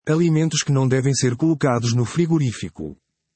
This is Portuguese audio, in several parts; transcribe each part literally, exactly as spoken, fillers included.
Alimentos que não devem ser colocados no frigorífico.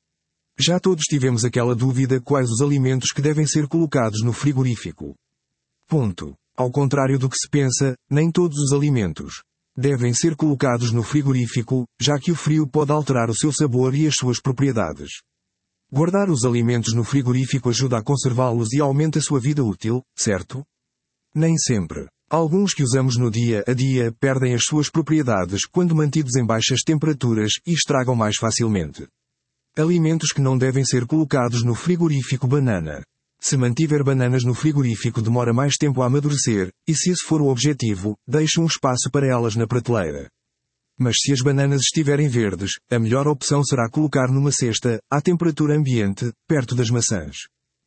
Já todos tivemos aquela dúvida quais os alimentos que devem ser colocados no frigorífico. Ponto. Ao contrário do que se pensa, nem todos os alimentos devem ser colocados no frigorífico, já que o frio pode alterar o seu sabor e as suas propriedades. Guardar os alimentos no frigorífico ajuda a conservá-los e aumenta a sua vida útil, certo? Nem sempre. Alguns que usamos no dia a dia perdem as suas propriedades quando mantidos em baixas temperaturas e estragam mais facilmente. Alimentos que não devem ser colocados no frigorífico. Banana. Se mantiver bananas no frigorífico demora mais tempo a amadurecer, e se esse for o objetivo, deixe um espaço para elas na prateleira. Mas se as bananas estiverem verdes, a melhor opção será colocar numa cesta, à temperatura ambiente, perto das maçãs.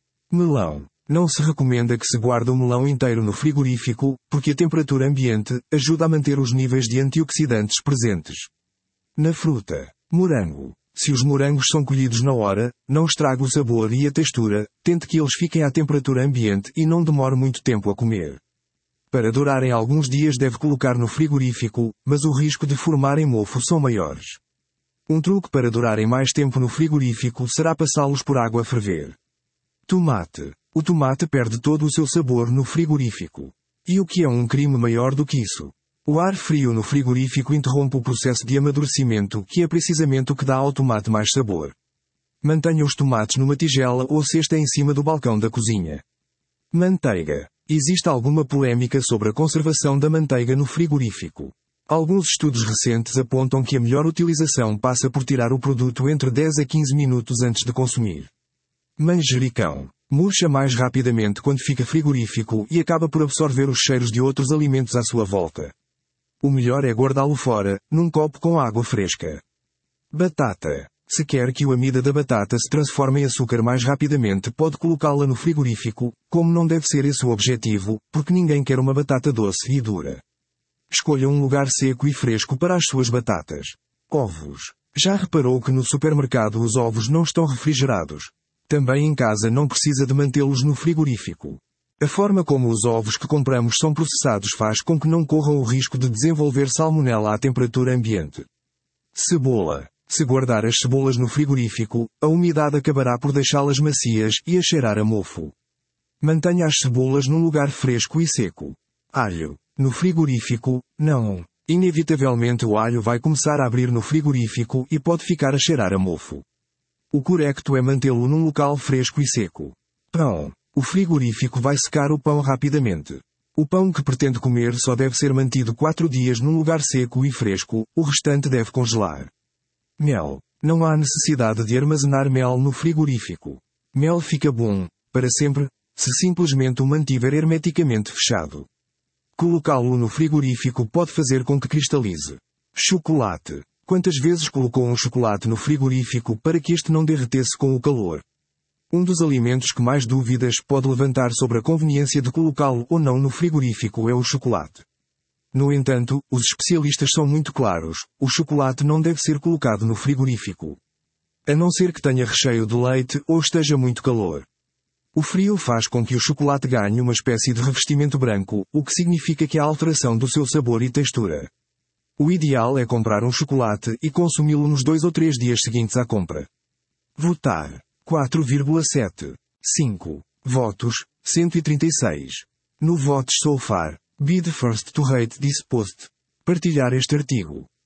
Melão. Não se recomenda que se guarde o melão inteiro no frigorífico, porque a temperatura ambiente ajuda a manter os níveis de antioxidantes presentes na fruta. Morango. Se os morangos são colhidos na hora, não estrague o sabor e a textura, tente que eles fiquem à temperatura ambiente e não demore muito tempo a comer. Para durarem alguns dias deve colocar no frigorífico, mas o risco de formarem mofo são maiores. Um truque para durarem mais tempo no frigorífico será passá-los por água a ferver. Tomate. O tomate perde todo o seu sabor no frigorífico. E o que é um crime maior do que isso? O ar frio no frigorífico interrompe o processo de amadurecimento, que é precisamente o que dá ao tomate mais sabor. Mantenha os tomates numa tigela ou cesta em cima do balcão da cozinha. Manteiga. Existe alguma polêmica sobre a conservação da manteiga no frigorífico. Alguns estudos recentes apontam que a melhor utilização passa por tirar o produto entre dez a quinze minutos antes de consumir. Manjericão. Murcha mais rapidamente quando fica frigorífico e acaba por absorver os cheiros de outros alimentos à sua volta. O melhor é guardá-lo fora, num copo com água fresca. Batata. Se quer que o amido da batata se transforme em açúcar mais rapidamente, pode colocá-la no frigorífico, como não deve ser esse o objetivo, porque ninguém quer uma batata doce e dura. Escolha um lugar seco e fresco para as suas batatas. Ovos. Já reparou que no supermercado os ovos não estão refrigerados? Também em casa não precisa de mantê-los no frigorífico. A forma como os ovos que compramos são processados faz com que não corram o risco de desenvolver salmonela à temperatura ambiente. Cebola. Se guardar as cebolas no frigorífico, a umidade acabará por deixá-las macias e a cheirar a mofo. Mantenha as cebolas num lugar fresco e seco. Alho. No frigorífico, não. Inevitavelmente o alho vai começar a abrir no frigorífico e pode ficar a cheirar a mofo. O correto é mantê-lo num local fresco e seco. Pão. O frigorífico vai secar o pão rapidamente. O pão que pretende comer só deve ser mantido quatro dias num lugar seco e fresco, o restante deve congelar. Mel. Não há necessidade de armazenar mel no frigorífico. Mel fica bom, para sempre, se simplesmente o mantiver hermeticamente fechado. Colocá-lo no frigorífico pode fazer com que cristalize. Chocolate. Quantas vezes colocou um chocolate no frigorífico para que este não derretesse com o calor? Um dos alimentos que mais dúvidas pode levantar sobre a conveniência de colocá-lo ou não no frigorífico é o chocolate. No entanto, os especialistas são muito claros: o chocolate não deve ser colocado no frigorífico. A não ser que tenha recheio de leite ou esteja muito calor. O frio faz com que o chocolate ganhe uma espécie de revestimento branco, o que significa que há alteração do seu sabor e textura. O ideal é comprar um chocolate e consumi-lo nos dois ou três dias seguintes à compra. Votar. quatro vírgula setenta e cinco. Votos, cento e trinta e seis. No Votes So Far, be the first to rate this post. Partilhar este artigo.